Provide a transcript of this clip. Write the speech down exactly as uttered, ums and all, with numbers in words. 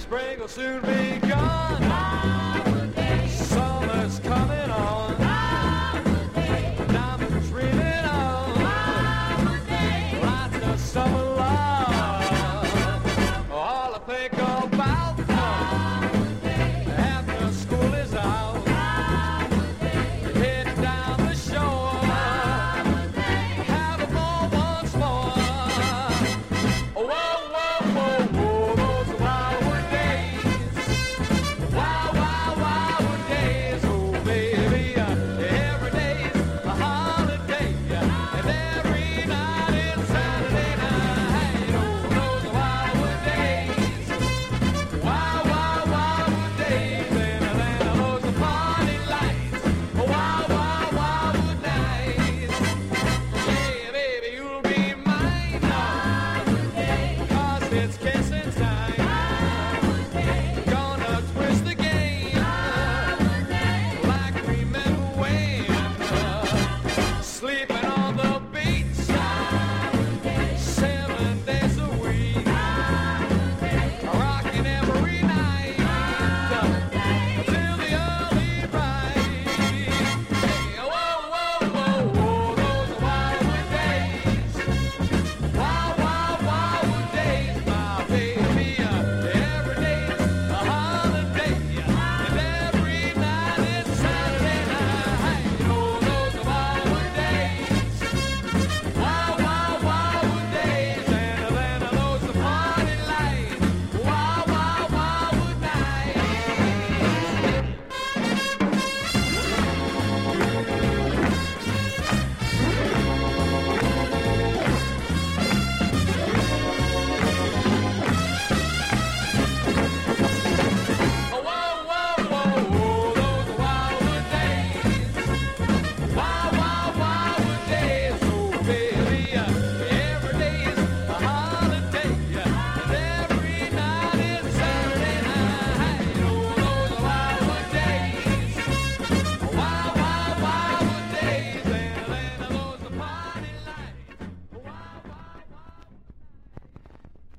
Spring will soon be gone. Summer's coming on. Diamonds reeling on. Lots of summer love. All I think about after school is out. Head down the shore. Have a ball once more. Whoa, whoa, whoa, whoa. Those wildwood days. Wild, wild, wildwood days. Oh, baby, every day's a holiday. And every night is Saturday night. Oh, those wildwood days. Wild, wild, wildwood days. And then those party lights. Wild, wild, wildwood nights. Yeah, baby, you'll be mine. 'Cause it's kissing time.